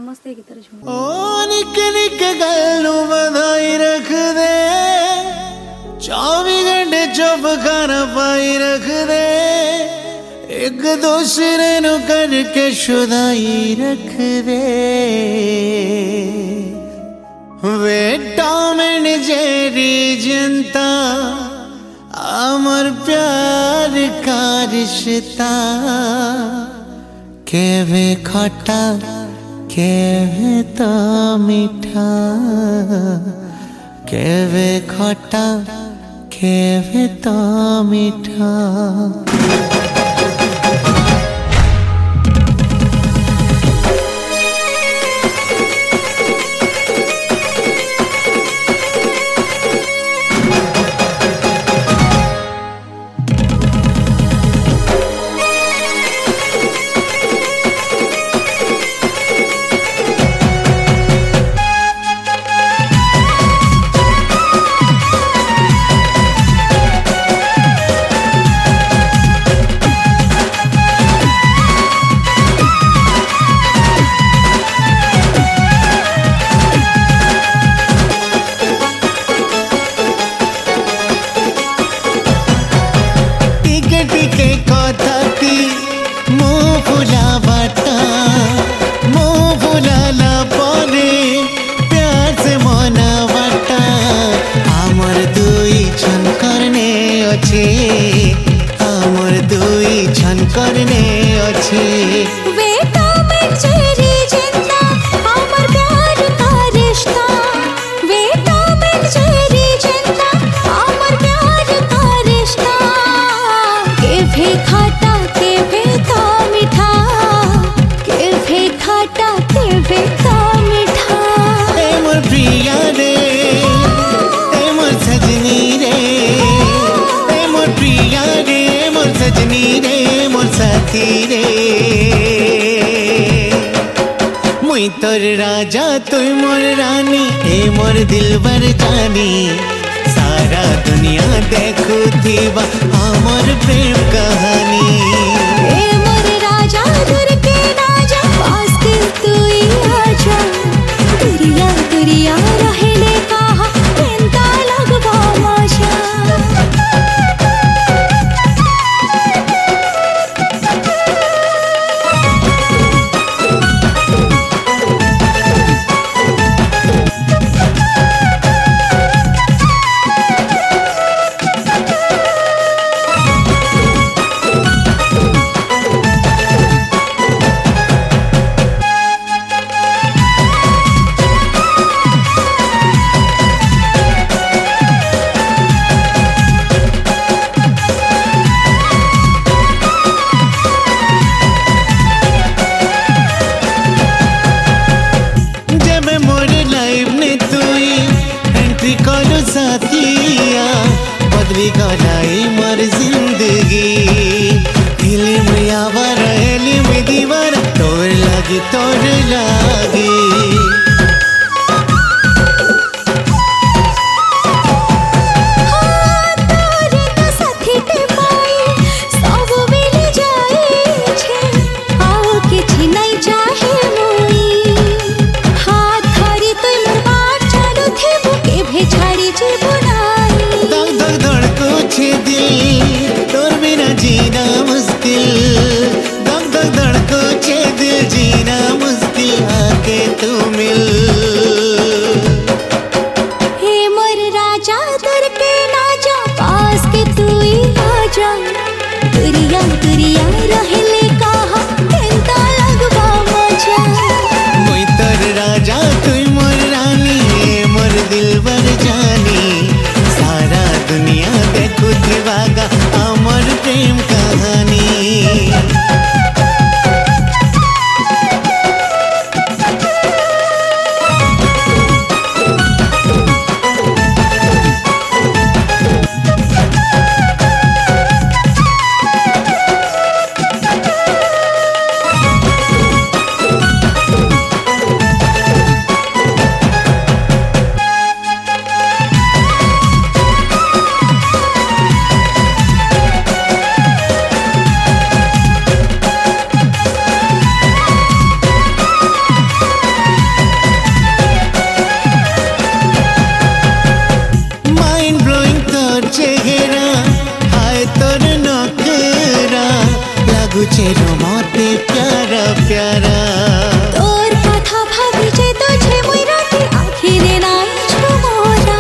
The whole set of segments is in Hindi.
समझते गीत झुम ओ निके निके गल्लू बधाई रख दे 24 घंटे चुप कर पाई रख दे एक दूसरे नु करके शुदाई रख दे विटामिन जेरी जनता अमर प्यार का रिश्ता केवे खट्टा केवे तो मीठा केवे खट्टा केवे तो मीठा। हमर दुई छन करने अच्छे विटामिन जेरी जिंदा हमर प्यार का रिश्ता विटामिन जेरी जिंदा हमर प्यार का रिश्ता के भी खट्टा के भी तो मीठा के भी खट्टा के भी तो मीठा। ए मोर प्रिया रे ए मोर सजनी रे सजनी रे मोर साथी रे मुई तोर राजा तुई मोर रानी ए मोर दिलबर जानी सारा दुनिया देखू थीबा हमर प्रेम कहानी। ए मोर राजा दूर के राजा पास के तुई आजा दुरिया दुरिया रहले कहा केंता लगवा मजा। साथिया बदली गलाई मर जिंदगी फिल्म यावर में दीवार तोर लागी तोर लागी तोर बिना जीना मुश्किल दम दम धड़को छे दिल जीना मुश्किल आके तू मिल। हे मोर राजा दूर के ना जा पास के तू ही आजा दुरिया दुरिया रहले कहा केंता लगवा मजा। मुई तोर राजा तुई मोर रानी मोर दिलबर जानी सारा दुनिया देखू थीबागा हमर प्रेम कहानी। लाଗୁଛେ रो मते प्यारा प्यारा तोर कथा भाबिचे तुझे मुई राती आखिरे नाई झुमोरा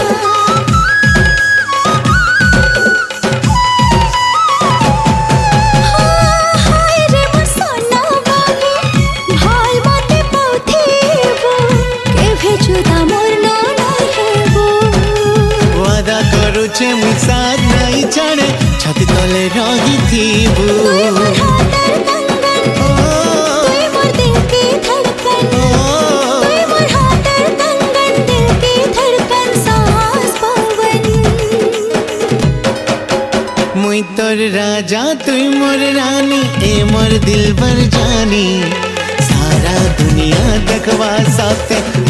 हाय रे मोर सोना बाबू भाल मते पाउथेबो केभे जुदा मोर न हेबो वादा करूछे मुई साथ नहीं जाने छाती तले रही थीबू तुई मोर हाथर कंगन तुई मोर दिल की धड़कन तुई मोर हाथर कंगन दिल की धड़कन सांस पवन मुई तोर राजा तुई मोर रानी ए मोर दिल बर जानी सारा दुनिया देखवा साथे